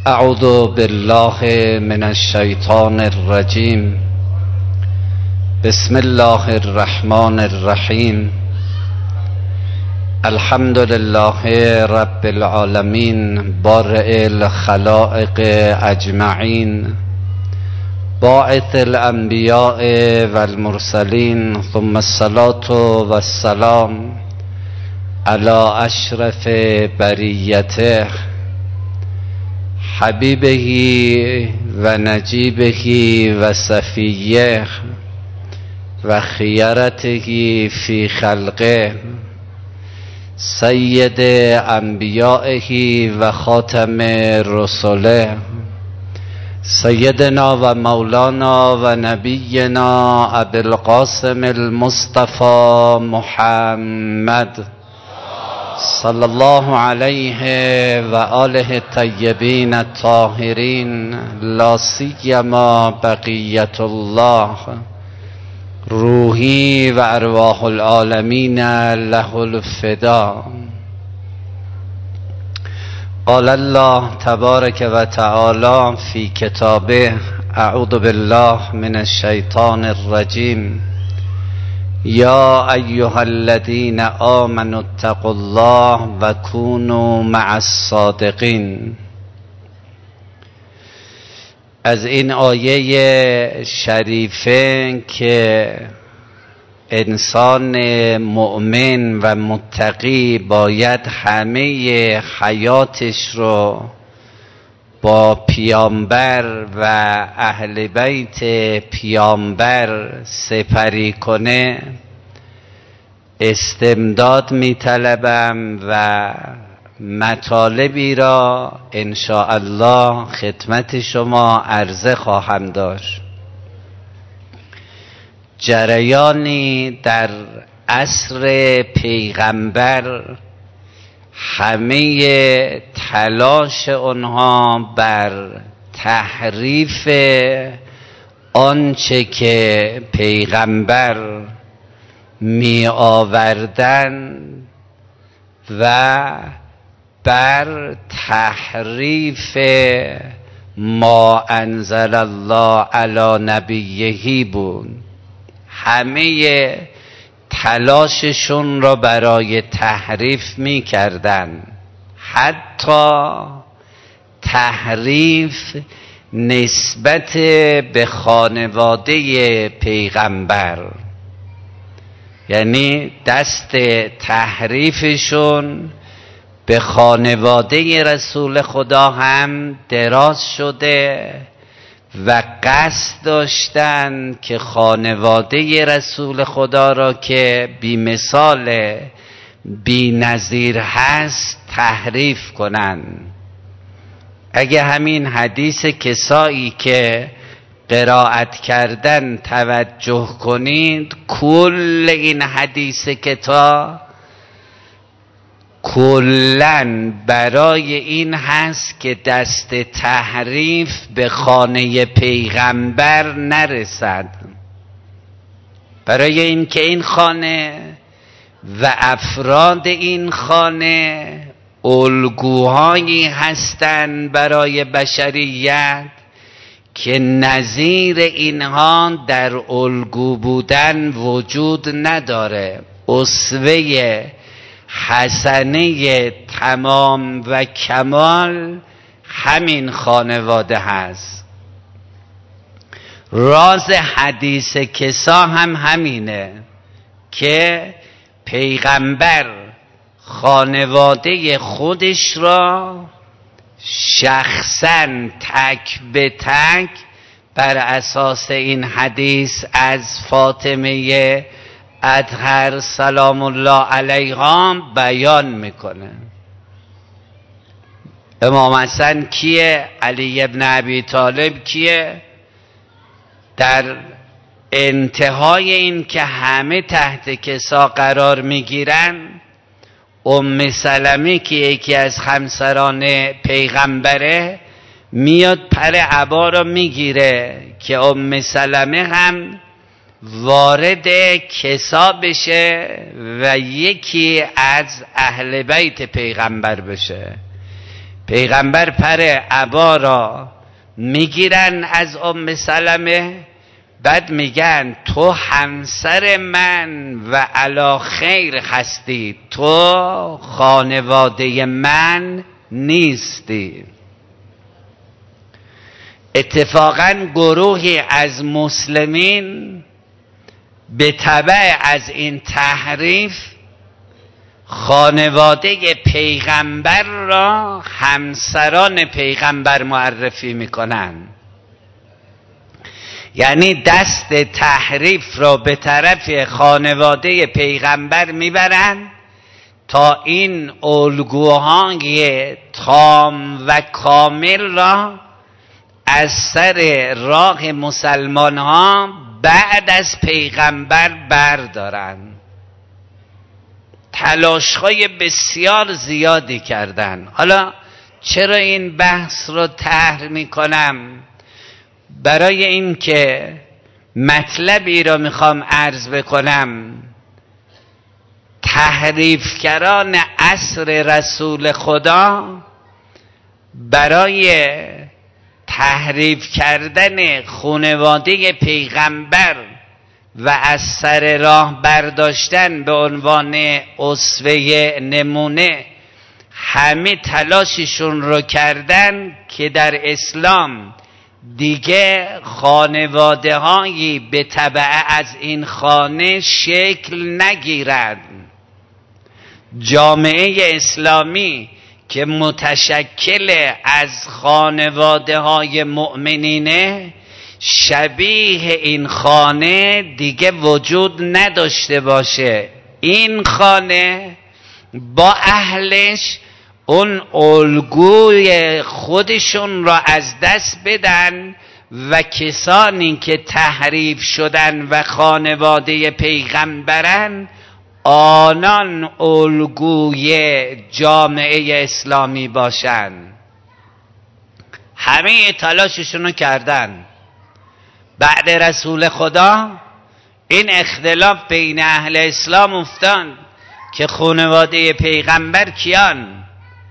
اعوذ بالله من الشیطان الرجیم. بسم الله الرحمن الرحیم. الحمد لله رب العالمین بارئ الخلائق اجمعین باعث الانبیاء والمرسلین ثم الصلاة والسلام علی اشرف بریته حبیبه و نجیبه و صفیه و خیرته فی خلقه سید انبیائه و خاتم رسله سیدنا و مولانا و نبینا ابی القاسم المصطفى محمد صلی الله علیه و آله الطیبین الطاهرین لا سیما بقیت الله روحی و ارواح العالمین له الفدا. قال الله تبارک و تعالی فی کتابه اعوذ بالله من الشیطان الرجیم. یا ایها الذین آمنوا اتقوا الله و کونوا مع الصادقین. از این آیه شریفه که انسان مؤمن و متقی باید همه حیاتش رو با پیامبر و اهل بیت پیامبر سپری کنه استمداد می‌طلبم و مطالبی را ان شاء الله خدمت شما عرضه خواهم داشت. جریانی در عصر پیغمبر همه تلاش آنها بر تحریف آنچه که پیغمبر می آوردن و بر تحریف ما انزل الله علی نبیه بود. همه تلاششون را برای تحریف می کردن، حتی تحریف نسبت به خانواده پیغمبر، یعنی دست تحریفشون به خانواده رسول خدا هم دراز شده و قصد داشتن که خانواده رسول خدا را که بی مثال بی نظیر هست تحریف کنن. اگه همین حدیث کسایی که قرائت کردن توجه کنید، کل این حدیث کتاب کلن برای این هست که دست تحریف به خانه پیغمبر نرسد، برای این که این خانه و افراد این خانه الگوهایی هستند برای بشریت که نظیر اینها در الگو بودن وجود نداره. اسوه حسنه تمام و کمال همین خانواده هست. راز حدیث کسا هم همینه که پیغمبر خانواده خودش را شخصاً تک به تک بر اساس این حدیث از فاطمه اطهر سلام الله علیها بیان میکنه. امام حسن کیه؟ علی ابن ابی طالب کیه؟ در انتهای این که همه تحت کسا قرار میگیرن، ام سلمه که یکی از همسران پیغمبره میاد پر عبا را میگیره که ام سلمه هم وارد کسا بشه و یکی از اهل بیت پیغمبر بشه. پیغمبر پر عبا را میگیرن از ام سلمه، بعد میگن تو همسر من و علی خیر هستی، تو خانواده من نیستی. اتفاقا گروهی از مسلمین به تبع از این تحریف خانواده پیغمبر را همسران پیغمبر معرفی میکنن، یعنی دست تحریف را به طرف خانواده پیغمبر میبرن تا این الگوهای تام و کامل را از سر راه مسلمان ها بعد از پیغمبر بردارن. تلاش‌های بسیار زیادی کردن. حالا چرا این بحث رو طرح میکنم؟ برای این که مطلبی رو میخوام عرض بکنم. تحریفگران عصر رسول خدا برای تحریف کردن خانواده پیغمبر و از سر راه برداشتن به عنوان اسوه نمونه همه تلاششون رو کردن که در اسلام دیگه خانواده هایی به تبع از این خانه شکل نگیرد. جامعه اسلامی که متشکل از خانواده های مؤمنینه شبیه این خانه دیگه وجود نداشته باشه. این خانه با اهلش اون الگوی خودشون را از دست بدن و کسانی که تحریف شدن و خانواده پیغمبرن آنان الگوی جامعه اسلامی باشن. همه تلاششونو کردن. بعد رسول خدا این اختلاف بین اهل اسلام افتاد که خانواده پیغمبر کیان؟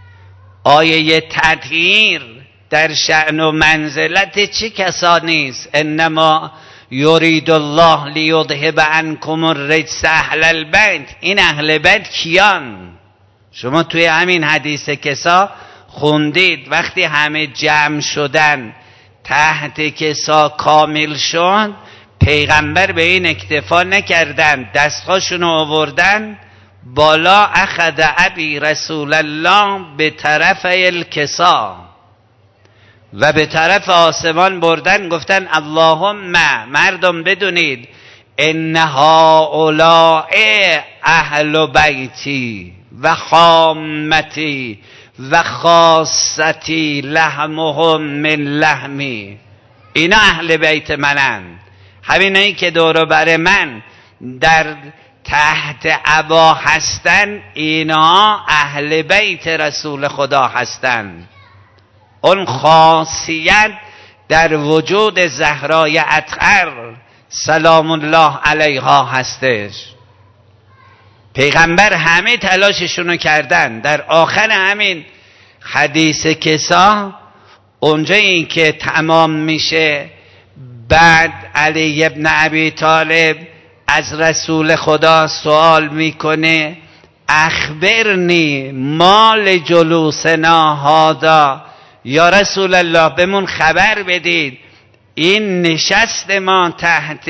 آیه تطهیر در شأن و منزلت چه کسانی است؟ انما یرید الله لیذهب عنکم الرجس اهل البیت. این اهل بیت کیان؟ شما توی همین حدیث کسا خوندید وقتی همه جمع شدن تحت کسا کامل شد، پیغمبر به این اکتفا نکردن، دستهاشونو آوردن بالا، اخذ ابی رسول الله به طرف الکسا و به طرف آسمان بردن، گفتن اللهم مردم بدونید ان هؤلاء اهل بیتی و خامتی و خاصتی لحمهم من لحمی. اینا اهل بیت منن، همینایی که دور بر من در تحت عبا هستن اینا اهل بیت رسول خدا هستن. اون خاصیت در وجود زهرای اطهر سلام الله علیها هستش. پیغمبر همه تلاششونو کردن. در آخر همین حدیث کسا اونجا این که تمام میشه، بعد علی ابن ابی طالب از رسول خدا سوال میکنه اخبرنی مال جلوسنا هادا، یا رسول الله بهمون خبر بدید این نشست ما تحت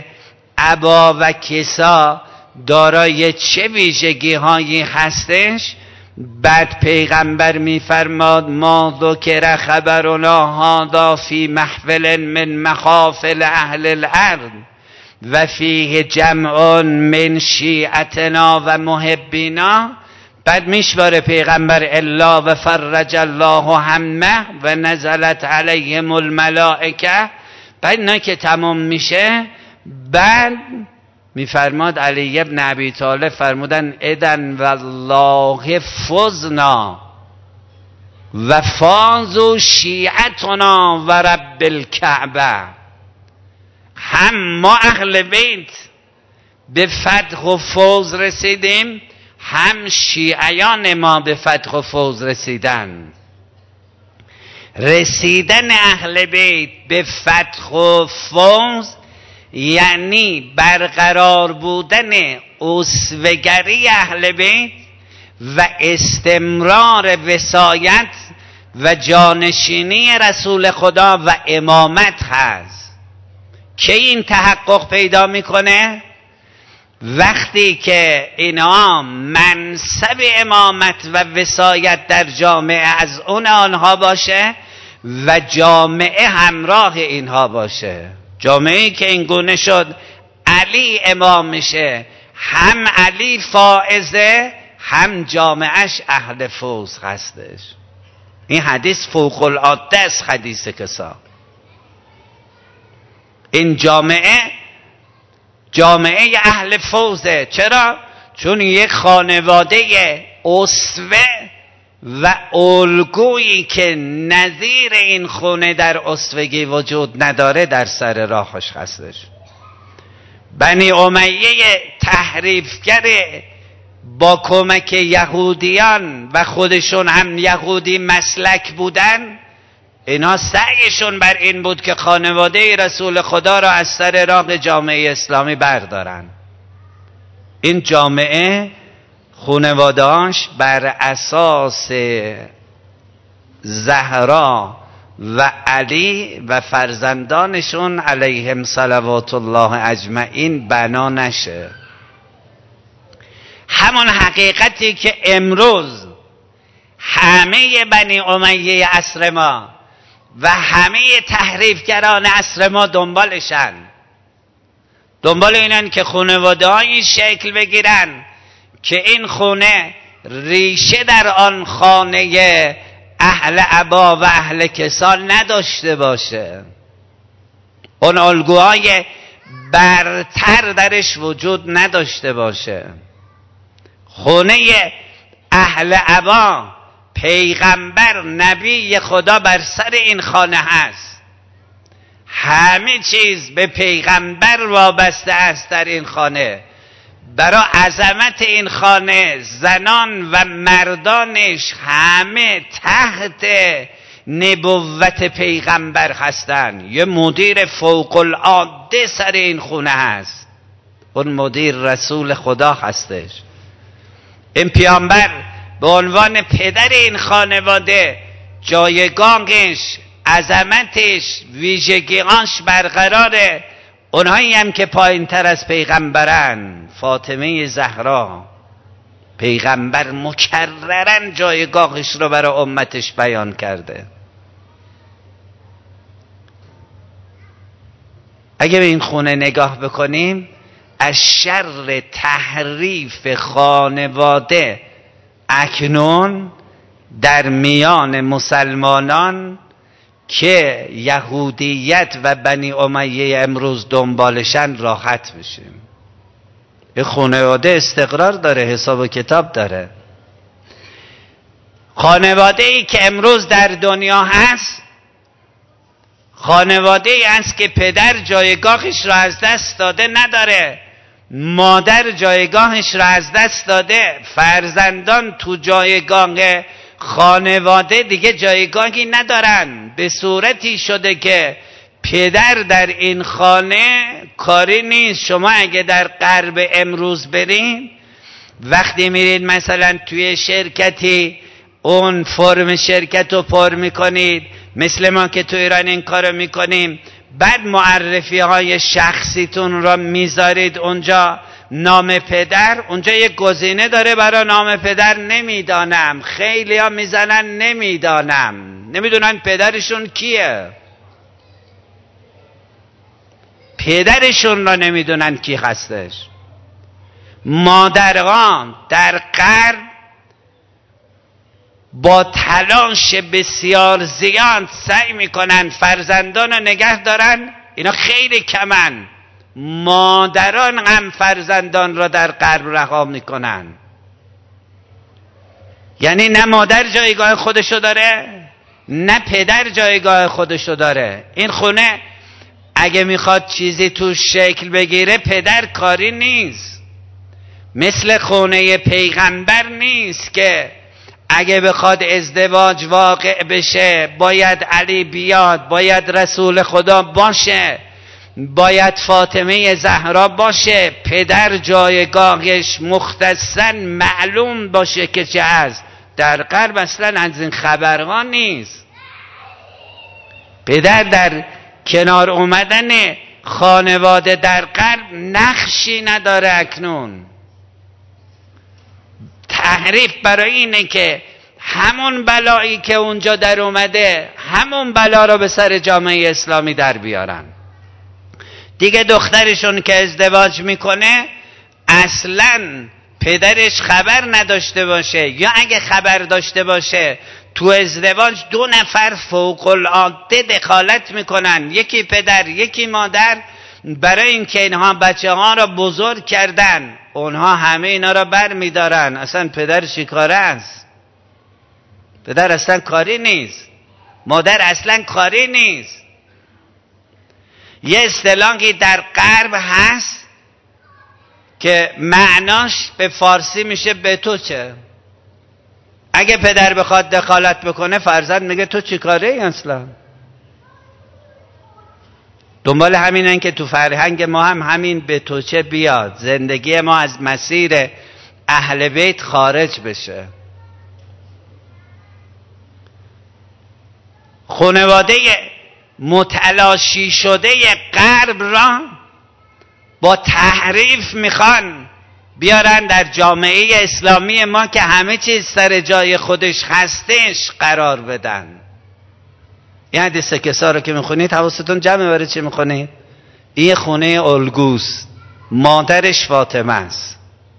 عبا و کسا دارای چه ویژگی هایی هستش. بعد پیغمبر میفرماد ما ذکر خبرنا هذا فی محفل من محافل اهل الارض و فیه جمع من شیعتنا و محبینا. بعد میشواره پیغمبر الا و فرج الله همه و نزلت علیهم الملائکه. بعد نه که تمام میشه، بعد میفرماد علی ابن ابی طالب فرمودن اذن والله فزنا و فازوا شیعتنا و رب الکعبه. هم ما اهل بیت به فتح و فوز رسیدیم، هم شیعیان ما به فتح و فوز رسیدن. رسیدن اهل بیت به فتح و فوز یعنی برقرار بودن اسوه‌گری اهل بیت و استمرار وصایت و جانشینی رسول خدا و امامت هست. که این تحقق پیدا میکنه وقتی که اینها منصب امامت و وصایت در جامعه از اون آنها باشه و جامعه همراه اینها باشه. جامعه‌ای که این گونه شد علی امام میشه، هم علی فائزه هم جامعهش اهل فوز هستش. این حدیث فوق العاده است، حدیث کسا. این جامعه اهل فوزه. چرا؟ چون یک خانواده اسوه و الگویی که نظیر این خونه در اسوگی وجود نداره در سر راهش هستش. بنی امیه تحریفگر با کمک یهودیان و خودشون هم یهودی مسلک بودن، اینا سعیشون بر این بود که خانواده رسول خدا را از سر راه جامعه اسلامی بردارن. این جامعه خانواده‌اش بر اساس زهرا و علی و فرزندانشون علیهم صلوات الله اجمعین بنا نشه. همون حقیقتی که امروز همه بنی امیه عصر ما و همه تحریفگران عصر ما دنبالشن، دنبال اینن که خانواده‌ای شکل بگیرن که این خونه ریشه در آن خانه اهل عبا و اهل کسان نداشته باشه، اون الگوهای برتر درش وجود نداشته باشه. خونه اهل عبا پیغمبر نبی خدا بر سر این خانه هست، همه چیز به پیغمبر وابسته است در این خانه. برای عظمت این خانه زنان و مردانش همه تحت نبوت پیغمبر هستند. یه مدیر فوق العاده سر این خونه هست، اون مدیر رسول خدا هستش. این پیامبر به عنوان پدر این خانواده جایگاهش، عظمتش، ویژگی‌هاش برقراره. اونهایی هم که پایین تر از پیغمبرن، فاطمه زهرا، پیغمبر مکررن جایگاهش رو برای امتش بیان کرده. اگه به این خونه نگاه بکنیم، از شر تحریف خانواده اکنون در میان مسلمانان که یهودیت و بنی امیه امروز دنبالشن راحت بشیم. یه خانواده استقرار داره، حساب و کتاب داره. خانواده ای که امروز در دنیا هست، خانواده ای است که پدر جایگاهش را از دست داده نداره، مادر جایگاهش را از دست داده، فرزندان تو جایگاه خانواده دیگه جایگاهی ندارن. به صورتی شده که پدر در این خانه کاری نیست. شما اگه در غرب امروز برین، وقتی میرید مثلا توی شرکتی اون فرم شرکت رو پر میکنید، مثل ما که تو ایران این کارو میکنیم، بعد معرفی های شخصیتون را میذارید اونجا، نام پدر اونجا یک گزینه داره برای نام پدر نمیدانم. خیلی ها میزنن نمیدونن پدرشون کیه، پدرشون را نمیدونن کی هستش. مادران در غرب با تلاش بسیار زیاد سعی میکنن فرزندان رو نگه دارن، اینا خیلی کمن. مادران هم فرزندان را در غرب رها میکنن. یعنی نه مادر جایگاه خودشو داره، نه پدر جایگاه خودشو داره. این خونه اگه میخواد چیزی تو شکل بگیره، پدر کاری نیست. مثل خونه پیغمبر نیست که اگه بخواد ازدواج واقع بشه باید علی بیاد، باید رسول خدا باشه، باید فاطمه زهرا باشه، پدر جایگاهش مختصاً معلوم باشه که چه هست. در غرب اصلا از این خبرها نیست. پدر در کنار اومدن خانواده در غرب نقشی نداره. اکنون تحریف برای اینه که همون بلایی که اونجا در اومده همون بلا رو به سر جامعه اسلامی در بیارن. دیگه دخترشون که ازدواج میکنه اصلاً پدرش خبر نداشته باشه، یا اگه خبر داشته باشه تو ازدواج 2 نفر فوق العاده دخالت میکنن، یکی پدر یکی مادر، برای اینکه اینها بچه ها را بزرگ کردن. اونها همه اینا را بر میدارن. اصلا پدر چیکاره است؟ پدر اصلا کاری نیست، مادر اصلا کاری نیست. یه اصطلاحی در غرب هست که معناش به فارسی میشه به تو چه. اگه پدر بخواد دخالت بکنه فرزند میگه تو چی کاره ای اصلا. دنبال همینن که تو فرهنگ ما هم همین به تو چه بیاد، زندگی ما از مسیر اهل بیت خارج بشه. خانواده متلاشی شده غرب را با تحریف میخوان بیارن در جامعه اسلامی ما که همه چیز سر جای خودش هستش قرار بدن. این حدیث کسا رو که میخونید حواستون جمعه برای چی میخونید؟ این خونه الگوست، مادرش فاطمه است.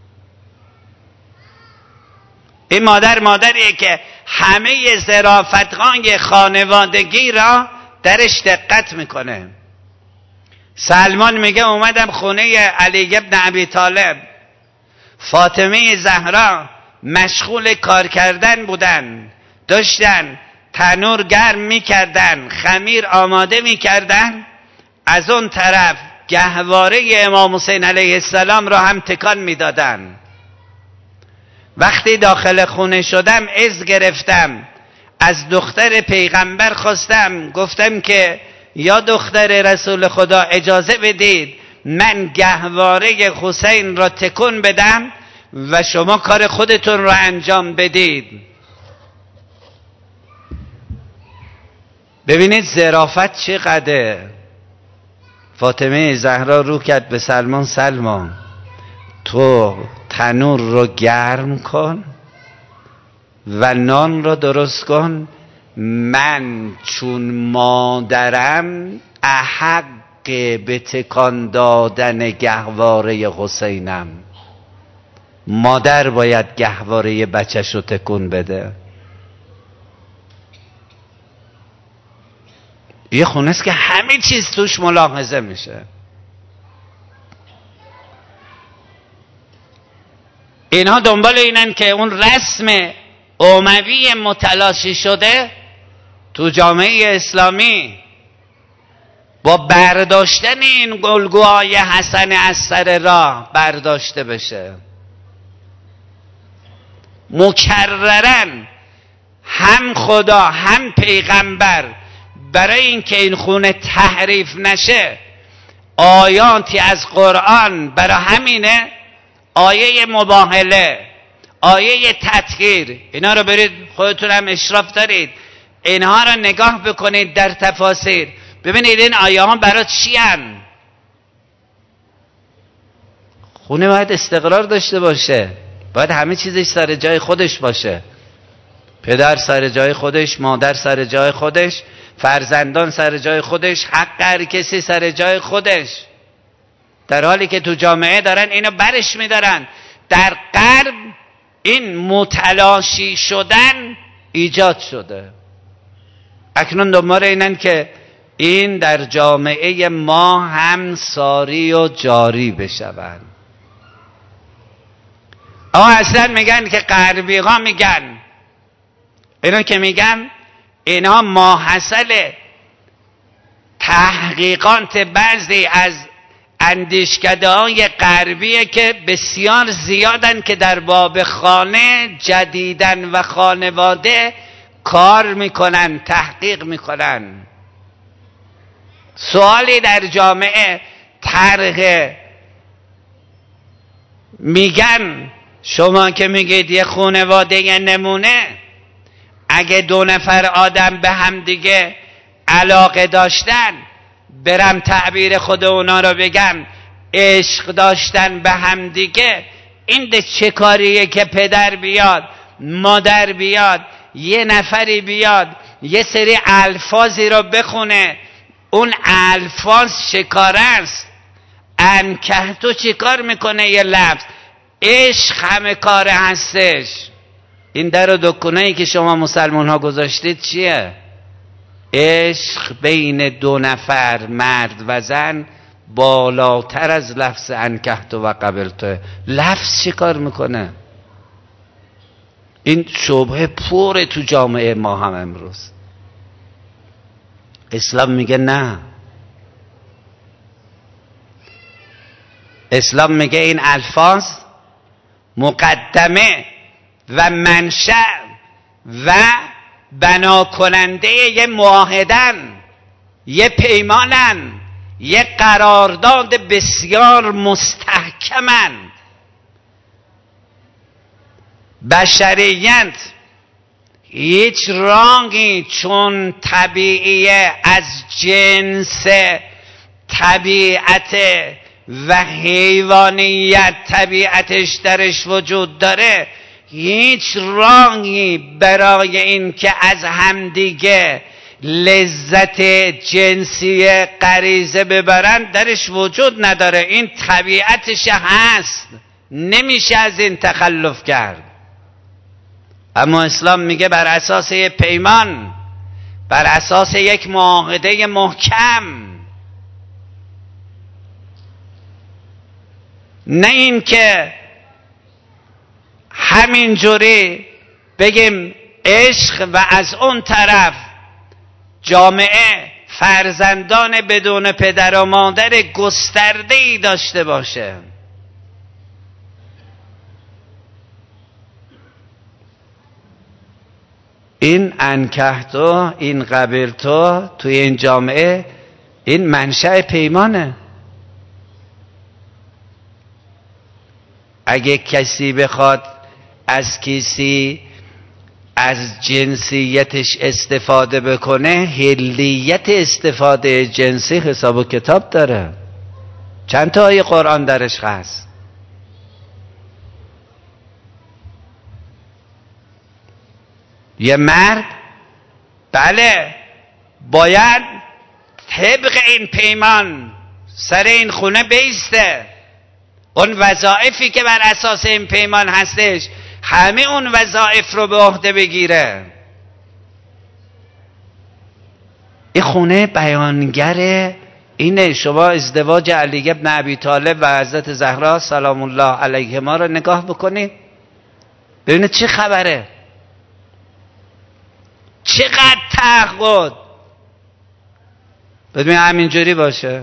این مادریه که همه ظرافت‌های خانوادگی را درش دقت میکنه. سلمان میگه اومدم خونه علی ابن ابی طالب، فاطمه زهرا مشغول کار کردن بودن، داشتن تنور گرم میکردن، خمیر آماده میکردن، از اون طرف گهواره امام حسین علیه السلام را هم تکان میدادن. وقتی داخل خونه شدم عز گرفتم، از دختر پیغمبر خواستم، گفتم که یا دختر رسول خدا اجازه بدید من گهواره حسین را تکون بدم و شما کار خودتون را انجام بدید. ببینید ظرافت چقدره. فاطمه زهرا رو کرد به سلمان، سلمان تو تنور رو گرم کن و نان رو درست کن، من چون مادرم احق به تکان دادن گهواره حسینم. مادر باید گهواره بچه‌شو تکون بده. یه خونه است که همه چیز توش ملاحظه میشه. اینها دنبال اینن که اون رسم اموی متلاشی شده تو جامعه اسلامی با برداشتن این الگوهای حسن از سر راه برداشته بشه. مکررن هم خدا هم پیغمبر برای اینکه این خونه تحریف نشه آیاتی از قرآن، برای همینه آیه مباهله، آیه تطهیر، اینا رو برید خودتون هم اشراف دارید اینها رو نگاه بکنید در تفاسیر، ببینید این آیه ها برای چی هن؟ خونه باید استقرار داشته باشه، باید همه چیزش سر جای خودش باشه. پدر سر جای خودش، مادر سر جای خودش، فرزندان سر جای خودش، حق هر کسی سر جای خودش. در حالی که تو جامعه دارن اینو برش میدارن. در غرب این متلاشی شدن ایجاد شده. اکنون دنبال اینن که این در جامعه ما هم ساری و جاری بشوند. اما اصلا میگن که غربی ها میگن، اینو که میگن اینا ماحصل تحقیقات بعضی از اندیشکده‌های غربیه که بسیار زیادن که در باب خانه جدیدن و خانواده کار میکنن، تحقیق میکنن. سوالی در جامعه طرحه، میگن شما که میگید یه خانواده یه نمونه، اگه 2 نفر آدم به هم دیگه علاقه داشتن، برم تعبیر خود اونا رو بگم، عشق داشتن به هم دیگه، این ده چه کاریه که پدر بیاد، مادر بیاد، یه نفری بیاد یه سری الفاظی رو بخونه، اون الفاظ چه کار است؟ انکحتو چه کار میکنه؟ یه لفظ. عشق همه کار هستش. این در و دکنه‌ای که شما مسلمان ها گذاشتید چیه؟ عشق بین 2 نفر مرد و زن بالاتر از لفظ انکحتو و قبلتو. لفظ چه کار میکنه؟ این شبهه پره تو جامعه ما هم امروز. اسلام میگه نه. اسلام میگه این الفاظ مقدمه و منشأ و بنا کننده یه معاهدن، یه پیمانن، یه قرارداد بسیار مستحکمند. بشریت هیچ رانگی چون طبیعیه از جنس طبیعت و حیوانیت طبیعتش درش وجود داره، هیچ رانگی برای این که از همدیگه لذت جنسی غریزه ببرن درش وجود نداره. این طبیعتش هست، نمیشه از این تخلف کرد. اما اسلام میگه بر اساس یک پیمان، بر اساس یک معاهده محکم، نه این که همینجوری بگیم عشق و از اون طرف جامعه فرزندان بدون پدر و مادر گسترده‌ای داشته باشه. این انکحتو، این قبلتو توی این جامعه این منشأ پیمانه. اگه کسی بخواد از کسی از جنسیتش استفاده بکنه، حلیت استفاده جنسی حساب و کتاب داره. چند تا آیه قرآن درش هست. یه مرد بله باید طبق این پیمان سر این خونه بیسته، اون وظایفی که بر اساس این پیمان هستش همه اون وظایف رو به عهده بگیره. این خونه بیانگر اینه. شما ازدواج علی بن ابی طالب و حضرت زهرا سلام الله علیهما رو نگاه بکنید، ببینید چه خبره، چقدر تعهد. ببین همینجوری باشه.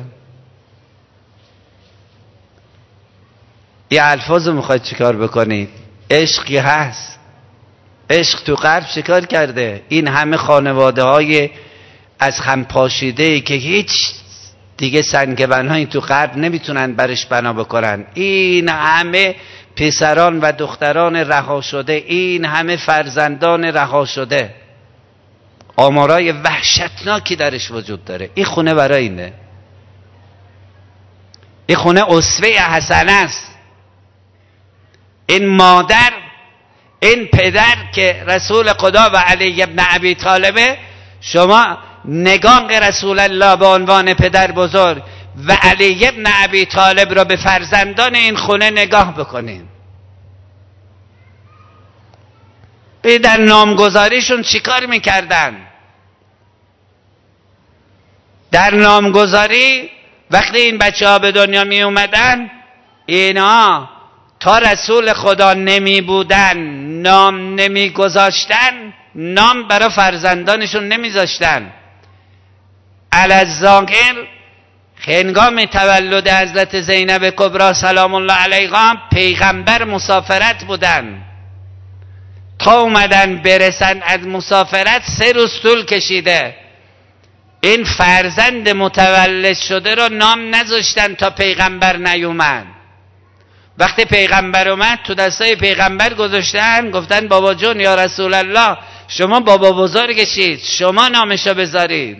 یه الفاظ میخواید چیکار بکنید؟ عشقی هست. عشق تو غرب چیکار کرده؟ این همه خانواده های از هم پاشیده که هیچ دیگه سنگبنهایی تو غرب نمیتونن برش بنا بکنن، این همه پسران و دختران رها شده، این همه فرزندان رها شده، آمارای وحشتناکی درش وجود داره. این خونه برای اینه. این خونه اسوه حسنه است. این مادر، این پدر که رسول خدا و علی بن ابی طالبه، شما نگاه رسول الله به عنوان پدر بزرگ و علی بن ابی طالب را به فرزندان این خونه نگاه بکنین. در نامگذاریشون چیکار میکردن؟ در نامگذاری وقتی این بچه ها به دنیا می اومدن، اینا تا رسول خدا نمی بودن نام نمی گذاشتن، نام برای فرزندانشون نمی زاشتن. الظاهر هنگام تولد حضرت زینب کبری سلام الله علیها پیغمبر مسافرت بودن، تا اومدن برسن از مسافرت 3 روز طول کشیده. این فرزند متولد شده رو نام نذاشتن تا پیغمبر نیومد. وقتی پیغمبر اومد تو دستای پیغمبر گذاشتن، گفتن بابا جون یا رسول الله شما بابا بزرگشید، شما نامشو بذارید.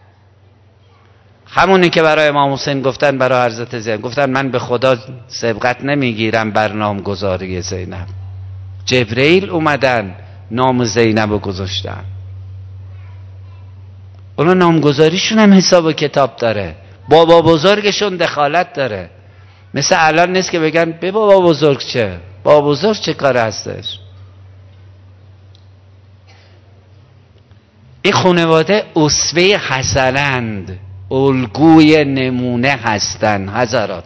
همونی که برای امام حسین گفتن برای حضرت زینب، گفتن من به خدا سبقت نمیگیرم بر نامگذاری زینب. جبرئیل اومدن نام زینب رو گذاشتن. اونا نامگذاریشون هم حساب و کتاب داره، بابا بزرگشون دخالت داره. مثل الان نیست که بگن به بابا بزرگ چه، بابا بزرگ چه کار هستش. این خانواده اسوه حسنند، الگوی نمونه هستن حضرات.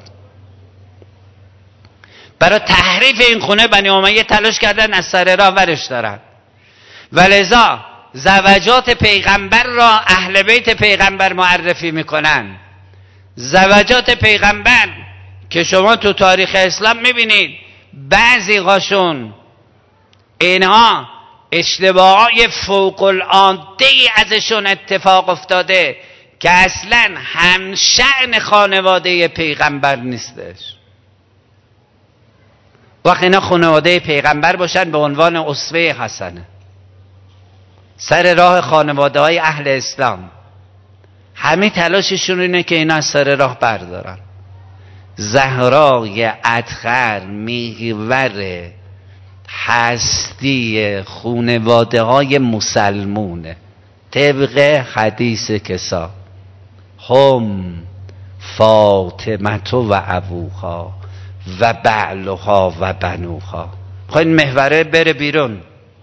برای تحریف این خونه بنی امیه تلاش کردن از سر راه ورش دارن، ولذا زوجات پیغمبر را اهل بیت پیغمبر معرفی میکنن. زوجات پیغمبر که شما تو تاریخ اسلام میبینید بعضی هاشون اینها اشتباهات فوق العاده ازشون اتفاق افتاده که اصلا همشأن خانواده پیغمبر نیستش. وقت اینا خانواده پیغمبر باشن به عنوان اسوه حسنه سر راه خانواده های اهل اسلام، همه تلاششون اینه که اینا از سر راه بردارن. زهرای اطهر محور هستی خانواده های مسلمونه طبق حدیث کسا، هم فاطمه و ابوها و بعلها و بنوها. خواهی محوره بره بیرون.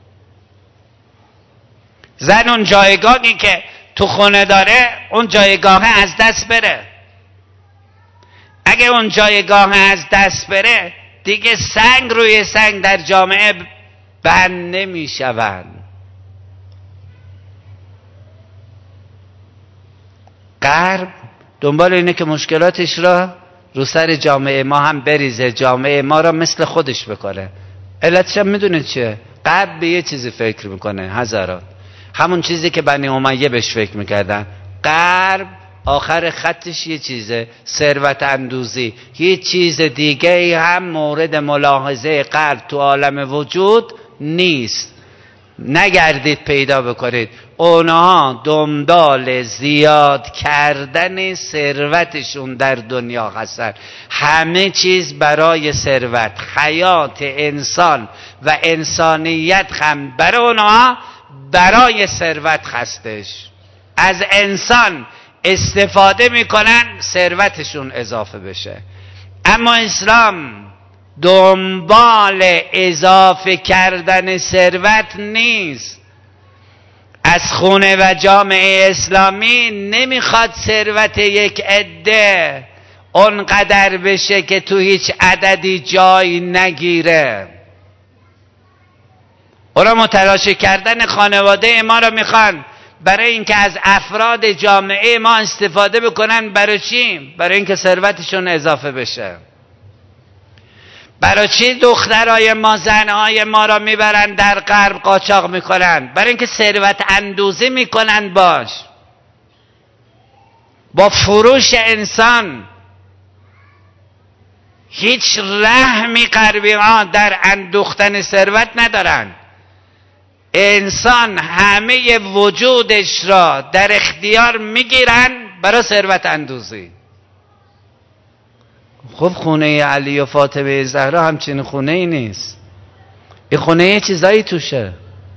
زن اون جایگاهی که تو خونه داره اون جایگاه از دست بره. اگه اون جایگاه از دست بره دیگه سنگ روی سنگ در جامعه بند نمی شوند. غرب دنبال اینه که مشکلاتش را رو سر جامعه ما هم بریزه، جامعه ما را مثل خودش بکنه. علتش هم میدونه چیه؟ غرب به یه چیزی فکر میکنه حضرات، همون چیزی که بنی امیه بهش فکر میکردن. غرب آخر خطش یه چیزه، ثروت اندوزی. یه چیز دیگه هم مورد ملاحظه غرب تو عالم وجود نیست. نگردید پیدا بکنید. اونها دنبال زیاد کردن ثروتشون در دنیا هستن. همه چیز برای ثروت. حیات انسان و انسانیت هم برای اونها برای ثروت هستش. از انسان استفاده میکنن ثروتشون اضافه بشه. اما اسلام دنبال اضافه کردن ثروت نیست. از خونه و جامعه اسلامی نمیخواد ثروت یک عده اونقدر بشه که تو هیچ عددی جای نگیره. اونا متلاشی کردن خانواده ما را میخوان برای اینکه از افراد جامعه ما استفاده بکنن. برای چی؟ برای اینکه ثروتشون اضافه بشه. برای چی دخترای ما زنهای ما را میبرن در غرب قاچاق میکنن؟ برای اینکه ثروت اندوزی میکنن باش. با فروش انسان هیچ رحمی غربی ها در اندوختن ثروت ندارن. انسان همه وجودش را در اختیار میگیرن برای ثروت اندوزی. خب خونه علی و فاطمه زهرا همچین خونه ای نیست. این خونه یه چیزایی توشه.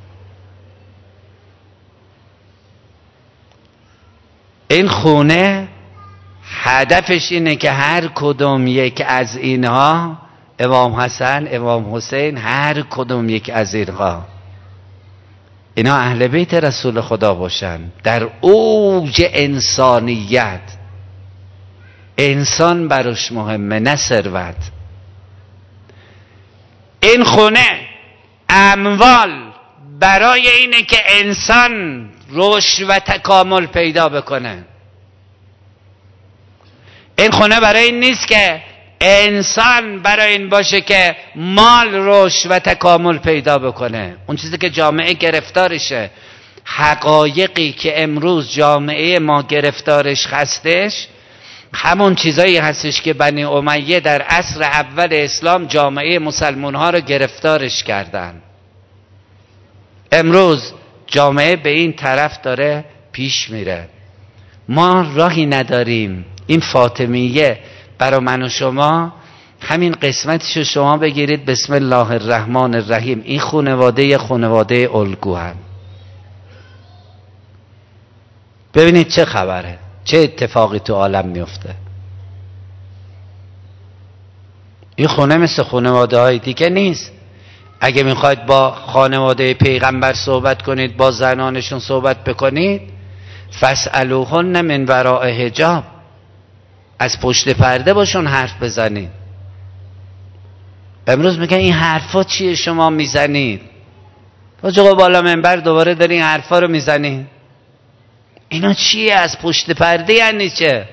این خونه هدفش اینه که هر کدوم یک از اینها، امام حسن، امام حسین، هر کدوم یک از اینها، اینا اهل بیت رسول خدا باشن. در اوج انسانیت انسان براش مهمه نه ثروت. این خونه اموال برای اینه که انسان رشد و تکامل پیدا بکنه. این خونه برای این نیست که انسان برای این باشه که مال رشد و تکامل پیدا بکنه. اون چیزی که جامعه گرفتارشه، حقایقی که امروز جامعه ما گرفتارش هستش، همون چیزایی هستش که بنی امیه در عصر اول اسلام جامعه مسلمان ها رو گرفتارش کردن. امروز جامعه به این طرف داره پیش میره. ما راهی نداریم. این فاطمیه برای من و شما، همین قسمتشو شما بگیرید، بسم الله الرحمن الرحیم. این خانواده الگو هم. ببینید چه خبره، چه اتفاقی تو عالم میفته. این خونه مثل خانواده های دیگه نیست. اگه میخواید با خانواده پیغمبر صحبت کنید، با زنانشون صحبت بکنید، فاسألوهن من وراء حجاب، از پشت پرده باشون حرف بزنید. امروز میگن این حرفا چیه شما میزنید؟ آقا بالا منبر دوباره داری این حرفا رو میزنید. اینا چیه؟ از پشت پرده یعنی چه؟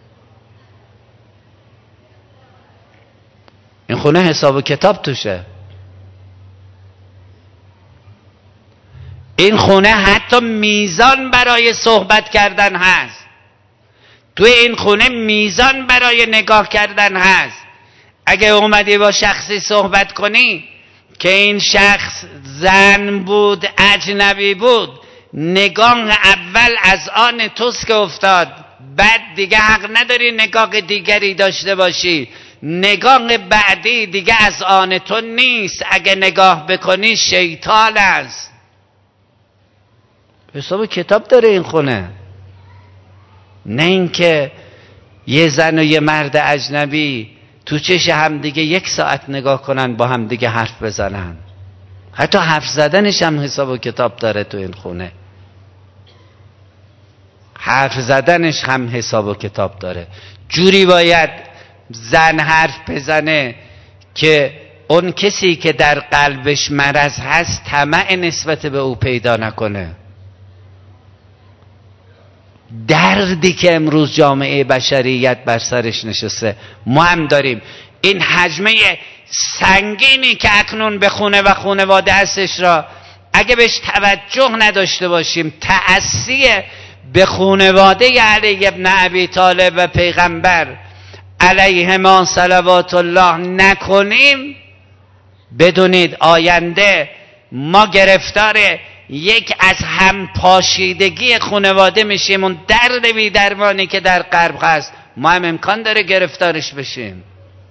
این خونه حساب و کتاب توشه. این خونه حتی میزان برای صحبت کردن هست. توی این خونه میزان برای نگاه کردن هست. اگه اومدی با شخصی صحبت کنی که این شخص زن بود، اجنبی بود، نگاه اول از آن توست که افتاد، بعد دیگه حق نداری نگاه دیگری داشته باشی. نگاه بعدی دیگه از آن تو نیست. اگه نگاه بکنی شیطان است. حساب کتاب داره این خونه. نه اینکه یه زن و یه مرد اجنبی تو چش هم دیگه 1 ساعت نگاه کنن، با هم دیگه حرف بزنن. حتی حرف زدنش هم حساب و کتاب داره تو این خونه. حرف زدنش هم حساب و کتاب داره. جوری باید زن حرف بزنه که اون کسی که در قلبش مرض هست طمع نسبت به او پیدا نکنه. دردی که امروز جامعه بشریت بر سرش نشسته ما هم داریم. این حجمه سنگینی که اکنون به خونه و خانواده هستش را اگه بهش توجه نداشته باشیم، تأسی به خانواده علی ابن ابی طالب و پیغمبر علیهما صلوات الله نکنیم، بدونید آینده ما گرفتار یک از هم پاشیدگی خانواده میشیم. اون درد بی درمانی که در غرب هست ما هم امکان داره گرفتارش بشیم.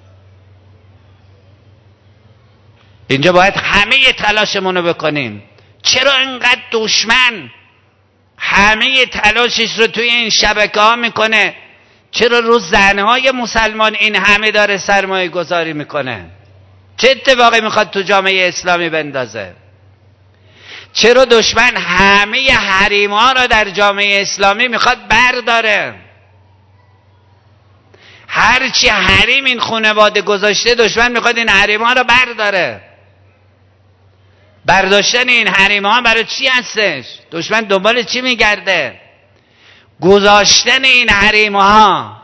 اینجا باید همه تلاشمون رو بکنیم. چرا اینقدر دشمن همه تلاشش رو توی این شبکه ها میکنه؟ چرا رو زنهای مسلمان این همه داره سرمایه گذاری میکنه؟ چه اتفاقی میخواد تو جامعه اسلامی بندازه؟ چرا دشمن همه حریم ها را در جامعه اسلامی میخواد برداره؟ هرچی حریم این خانواده گذاشته دشمن میخواد این حریم ها را برداره. برداشتن این حریم ها برای چی هستش؟ دشمن دنبال چی میگرده؟ گذاشتن این حریم ها،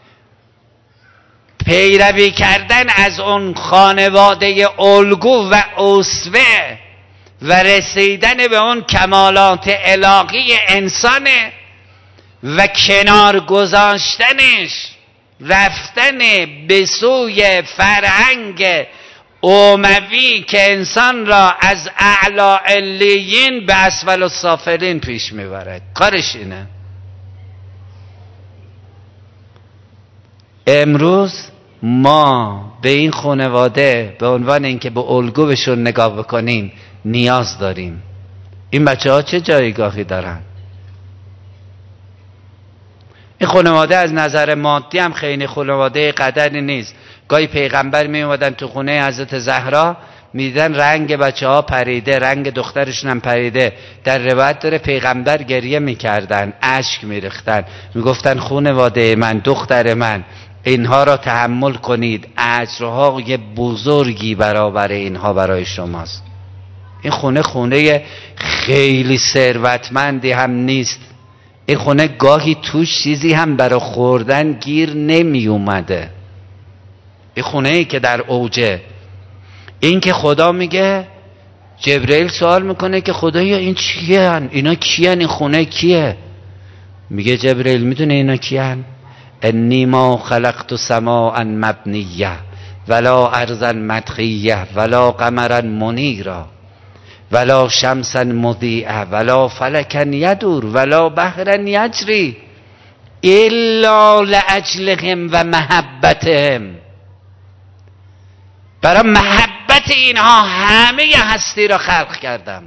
پیروی کردن از اون خانواده الگو و اسوه و رسیدن به اون کمالات الهی انسانه و کنار گذاشتنش رفتن به سوی فرهنگ اموی که انسان را از اعلی علیین به اسفل السافلین پیش میبرد. کارش اینه. امروز ما به این خانواده به عنوان اینکه به الگو بهشون نگاه بکنیم نیاز داریم. این بچه ها چه جایگاهی دارن؟ این خانواده از نظر مادی هم خیلی خانواده قدری نیست. گاهی پیغمبر می اومدن تو خونه حضرت زهرا، میدیدن رنگ بچه ها پریده، رنگ دخترشون هم پریده. در روایت داره پیغمبر گریه میکردن، اشک میریختن، میگفتن خانواده من، دختر من، اینها را تحمل کنید، اجرهای بزرگی برابر اینها برای شماست. این خونه خیلی ثروتمندی هم نیست. این خونه گاهی توش چیزی هم برای خوردن گیر نمی اومده. این خونه ای که در اوجه، این که خدا میگه، جبرئیل سوال میکنه که خدایا این چیه؟ اینا کیان؟ این خونه کیه؟ میگه جبرئیل میدونه اینا کیان؟ انی ما خلقت سماء مبنیه ولا ارضا مدخیه ولا قمرا منیرا ولا شمسا مضیئه ولا فلکا یدور ولا بحرا یجری الا لاجلهم و محبتهم. برای محبت اینها همه هستی را خلق کردم.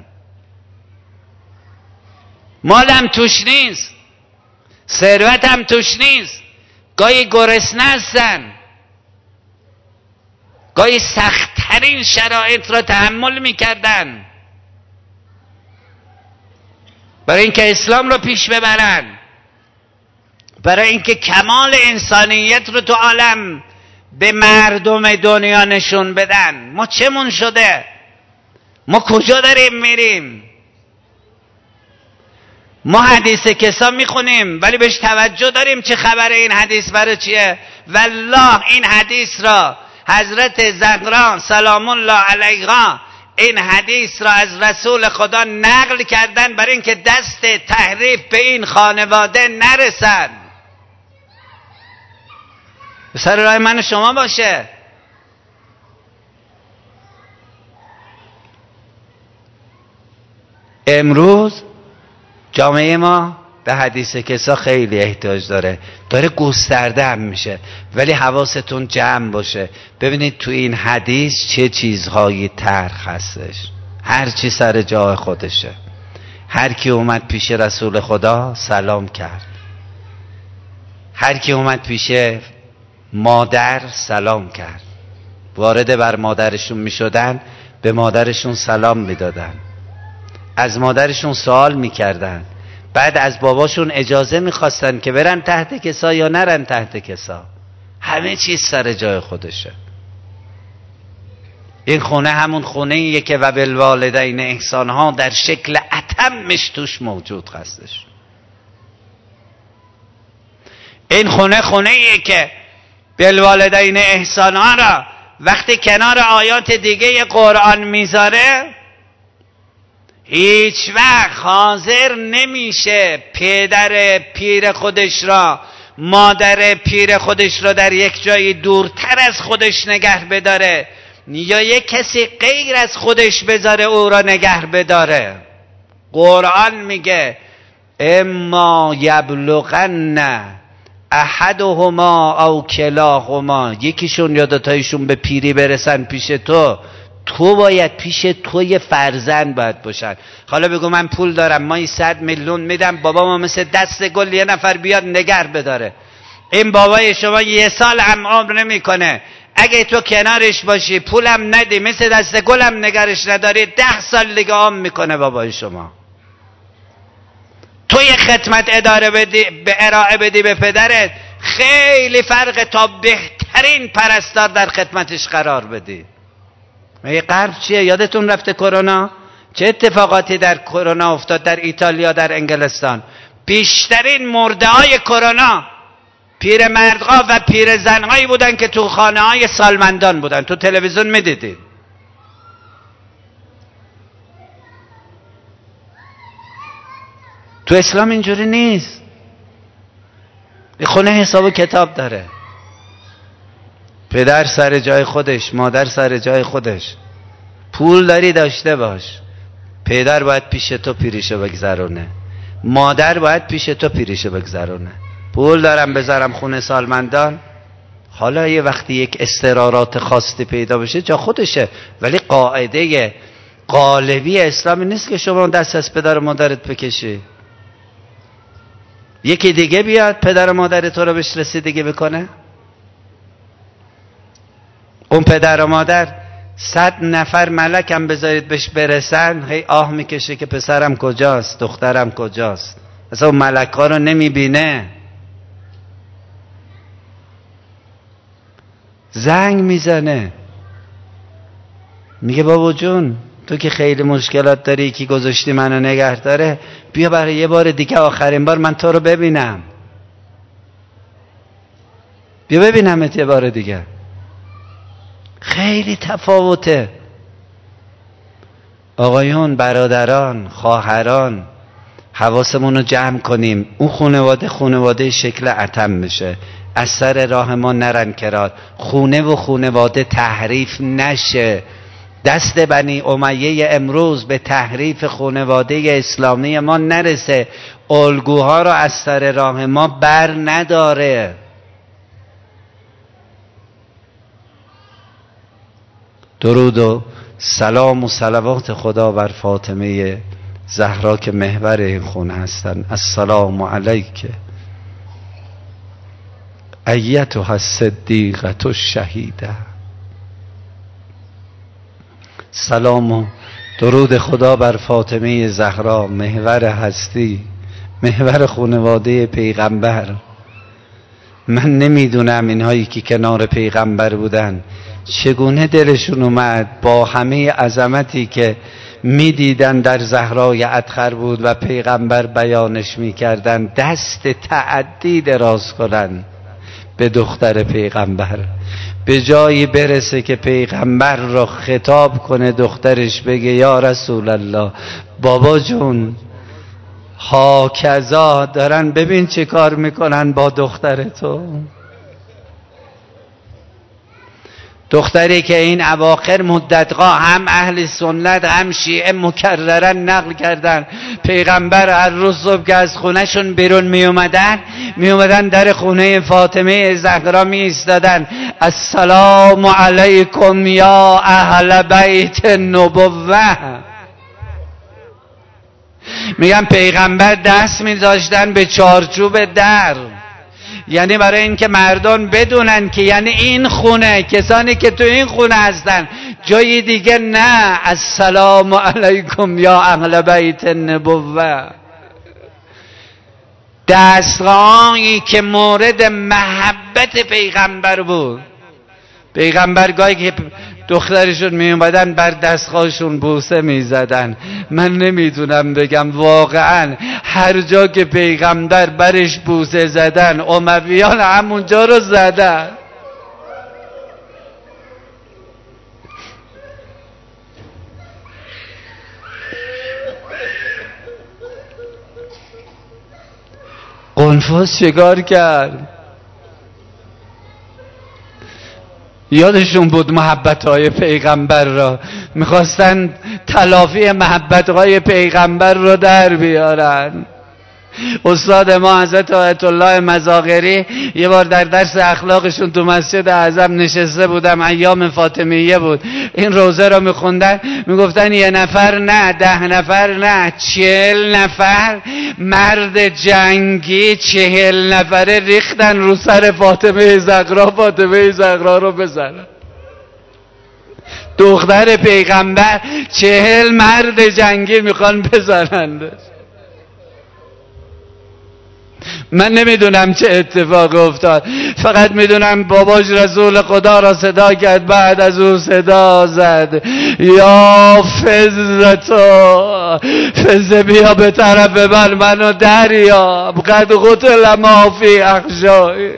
مالم توش نیست، ثروتم توش نیست، گاهی گرسنه هستن، گاهی سخت‌ترین شرایط را تحمل می‌کردن برای اینکه اسلام رو پیش ببرن، برای اینکه کمال انسانیت رو تو عالم به مردم دنیا نشون بدن. ما چمون شده؟ ما کجا داریم میریم؟ ما حدیث کسا میخونیم ولی بهش توجه داریم چه خبر این حدیث برای چیه؟ والله این حدیث را حضرت زهرا سلام الله علیها این حدیث را از رسول خدا نقل کردن برای اینکه دست تحریف به این خانواده نرسد، سر راه من و شما باشه. امروز جامعه ما به حدیث کسا خیلی احتیاج داره گسترده هم میشه، ولی حواستون جمع باشه. ببینید تو این حدیث چه چیزهایی تلخ هستش. هر چی سر جای خودشه. هر کی اومد پیش رسول خدا سلام کرد، هر کی اومد پیش مادر سلام کرد، وارد بر مادرشون میشدن به مادرشون سلام میدادن، از مادرشون سوال میکردن، بعد از باباشون اجازه میخواستن که برن تحت کسا یا نرن تحت کسا. همه چیز سر جای خودشه. این خونه همون خونه ایه که و بالوالدین احسان ها در شکل اتمش توش موجود هستش. این خونه ایه که بالوالدین احسان ها را وقتی کنار آیات دیگه قرآن میذاره هیچ وقت حاضر نمیشه پدر پیر خودش را، مادر پیر خودش را در یک جایی دورتر از خودش نگه بداره یا یک کسی غیر از خودش بذاره او را نگه بداره. قرآن میگه اما یبلغن احدهما او کلاهما، یکیشون یا دوتایشون به پیری برسن پیش تو باید پیش تو یه فرزند باید باشن. حالا بگو من پول دارم، ما 100 میلیون میدم، بابا مثل دست گل یه نفر بیاد نگر بداره. این بابای شما 1 سال هم عمر نمیکنه، اگه تو کنارش باشی پولم ندی مثل دست گلم نگرش نداری 10 سال دیگه عمر میکنه بابای شما. تو یه خدمت ارائه بدی به پدرت خیلی فرق تا بهترین پرستار در خدمتش قرار بدی. مگه غرب چیه؟ یادتون رفته کرونا چه اتفاقاتی در کرونا افتاد؟ در ایتالیا، در انگلستان بیشترین مرده های کرونا پیرمردها و پیرزنهایی بودن که تو خانه های سالمندان بودن. تو تلویزیون میدیدید. تو اسلام اینجوری نیست. این خونه حساب و کتاب داره. پدر سر جای خودش، مادر سر جای خودش. پول داری داشته باش، پدر باید پیش تو پیریشو بگذرونه، مادر باید پیش تو پیریشو بگذرونه. پول دارم بذارم خونه سالمندان، حالا یه وقتی یک استرارات خاصی پیدا بشه جا خودشه، ولی قاعده قالبی اسلامی نیست که شما دست از پدر و مادرت بکشی یکی دیگه بیاد پدر و مادر تو رو بهش رسیدگی بکنه. اون پدر و مادر 100 نفر ملک هم بذارید بهش برسن هی آه میکشه که پسرم کجاست، دخترم کجاست. اصلا اون ملک ها رو نمیبینه. زنگ میزنه میگه بابا جون تو که خیلی مشکلات داری، که گذاشتی منو نگه داره، بیا برای یه بار دیگه، آخرین بار من تو رو ببینم، بیا ببینمت یه بار دیگه. خیلی تفاوته. آقایون، برادران، خواهران، حواسمون رو جمع کنیم. اون خونواده شکل اتم بشه، از سر راه ما نرن کرات، خونه و خونواده تحریف نشه. دست بنی امیه امروز به تحریف خونواده اسلامی ما نرسه، الگوها رو از سر راه ما بر نداره. درود و سلام و صلوات خدا بر فاطمه زهرا که محور این خونه هستن. السلام علیک ایتها الصدیقة الشهیده. سلام و درود خدا بر فاطمه زهرا، محور هستی، محور خانواده پیغمبر. من نمیدونم اینهایی که کنار پیغمبر بودن چگونه دلشون اومد با همه عظمتی که میدیدن در زهرای اطهر بود و پیغمبر بیانش میکردن، دست تعدی دراز کنن به دختر پیغمبر، به جایی برسه که پیغمبر را خطاب کنه، دخترش بگه یا رسول الله، بابا جون هاکذا دارن، ببین چه کار میکنن با دختر تو. دختری که این اواخر مدتها هم اهل سنت هم شیعه مکررن نقل کردن، پیغمبر هر روز صبح که از خونهشون بیرون می اومدن در خونه فاطمه زهرا می ایستادن، السلام علیکم یا اهل بیت النبوه. میگن پیغمبر دست می داشتن به چارچوب در، یعنی برای اینکه مردم بدونن که یعنی این خونه، کسانی که تو این خونه هستن، جای دیگه نه. السلام علیکم یا اهل بیت النبوه. دستگاهی که مورد محبت پیغمبر بود، پیغمبر گاهی که دخترشون می اومدن بر دستخواشون بوسه می زدن. من نمیتونم بگم واقعا هر جا که پیغمبر برش بوسه زدن، امویان همونجا رو زدن. قنفذ چیکار کرد؟ یادشون بود محبت‌های پیغمبر را، میخواستن تلافی محبت‌های پیغمبر را در بیارن. استاد ما حضرت آیت الله مظاهری یه بار در درس اخلاقشون تو مسجد اعظم نشسته بودم، ایام فاطمیه بود، این روزه را میخوندن، میگفتن 1 نفر نه، 10 نفر نه، 40 نفر مرد جنگی 40 نفره ریختن رو سر فاطمه زهرا، فاطمه زهرا رو بزنن. دختر پیغمبر 40 مرد جنگی میخوان بزنند. من نمیدونم چه اتفاق افتاد، فقط میدونم باباش رسول خدا را صدا کرد، بعد از او صدا زد یا فزتو، فزه بیا به طرف منو دریاب، قد قتل ما فی اخشای،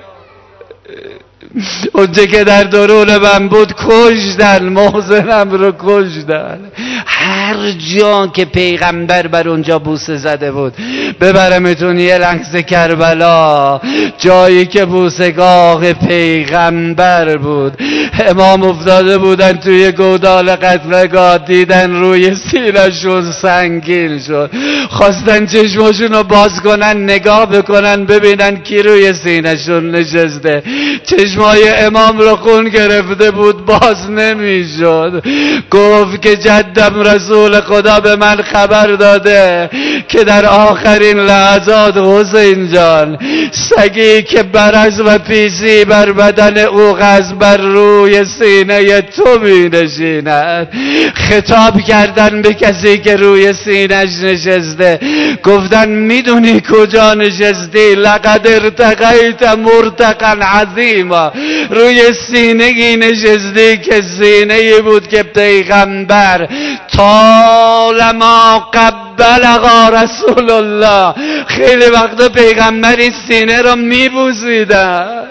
اونجا که در درون من بود کشتن، محسنم رو کشتن. هر جا که پیغمبر بر اونجا بوسه زده بود، ببرمتون یه لحظه کربلا، جایی که بوسگاه پیغمبر بود. امام افتاده بودن توی گودال قتلگاه، دیدن روی سینه‌شون سنگین شد، خواستن چشماشون رو باز کنن نگاه بکنن ببینن کی روی سینه‌شون نشسته. چشمای امام رو خون گرفته بود، باز نمیشد. گفت که جدم رسول خدا به من خبر داده که در آخرین لحظات حسین جان، سگی که برز و پیسی بر بدن او غز بر روی سینه تو می نشیند. خطاب کردن به کسی که روی سینه‌اش نشسته، گفتن میدونی کجا نشستی؟ لقد ارتقیت مرتقا عظیما، الله روی سینه نشستی که سینه بود که پیغمبر طالما قبلها رسول الله خیلی وقتا پیغمبر سینه رو میبوسیدن.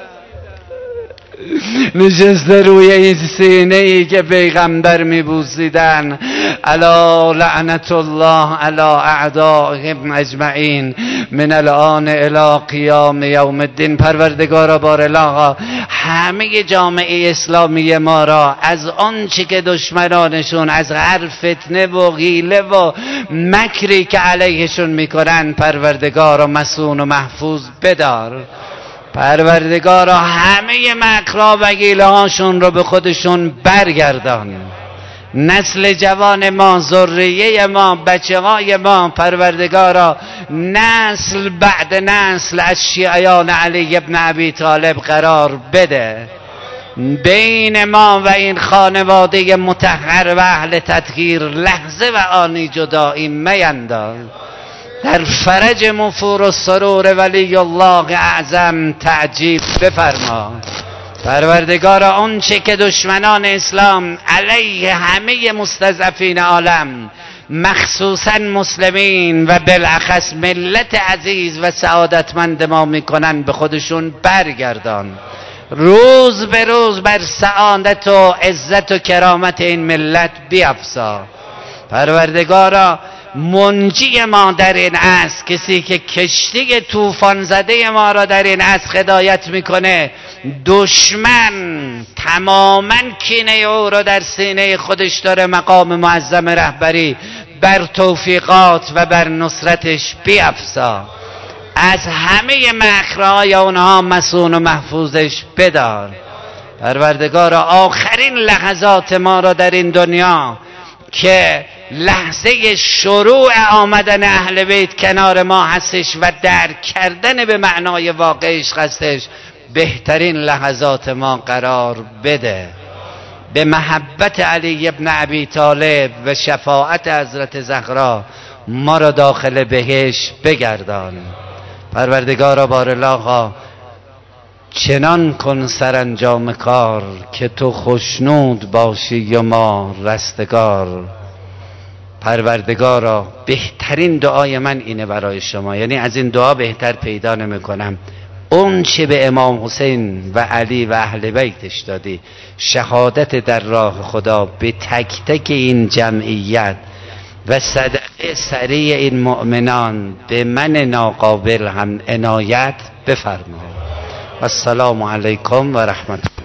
نشسته روی این سینه ای که پیغمبر میبوسیدن. الا لعنت الله علی اعدائهم اجمعین من الان الی قیام یوم الدین. پروردگارا بارالله همه جامعه اسلامی ما را از آنچه که دشمنانشون از هر فتنه و حیله و مکری که علیهشون میکنن پروردگارا مسون و محفوظ بدار. پروردگارا همه مکرها و حیله هاشون رو به خودشون برگردان. نسل جوان ما، ذریه ما، بچه های ما پروردگارا نسل بعد نسل از شیعیان علی ابن ابی طالب قرار بده. بین ما و این خانواده مطهر و اهل تطهیر لحظه و آنی جدایی مینداز. در فرج مفور و سرور ولی الله اعظم تعجیل بفرما. پروردگارا آنچه که دشمنان اسلام علیه همه مستضعفین عالم مخصوصا مسلمین و بالاخص ملت عزیز و سعادتمند ما میکنن به خودشون برگردان. روز به روز بر سعادت و عزت و کرامت این ملت بیفزا. پروردگارا منجی ما در این عصر، کسی که کشتی طوفان زده ما را در این عصر هدایت میکنه، دشمن تماما کینه او را در سینه خودش داره مقام معظم رهبری بر توفیقات و بر نصرتش بیفزا. از همه مکرهای اونها مسون و محفوظش بدار. پروردگارا آخرین لحظات ما را در این دنیا که لحظه شروع آمدن اهل بیت کنار ما هستش و درک کردن به معنای واقعیش هستش، بهترین لحظات ما قرار بده. به محبت علی ابن ابی طالب و شفاعت حضرت زهرا ما را داخل بهشت بگردان. پروردگارا بارالله چنان کن سرانجام کار که تو خوشنود باشی و ما رستگار. پروردگارا بهترین دعای من اینه برای شما، یعنی از این دعا بهتر پیدا نمی کنم. اون چه به امام حسین و علی و اهل بیتش دادی، شهادت در راه خدا به تک تک این جمعیت و صدقه سریع این مؤمنان به من ناقابل هم عنایت بفرما. السلام علیکم و رحمت الله.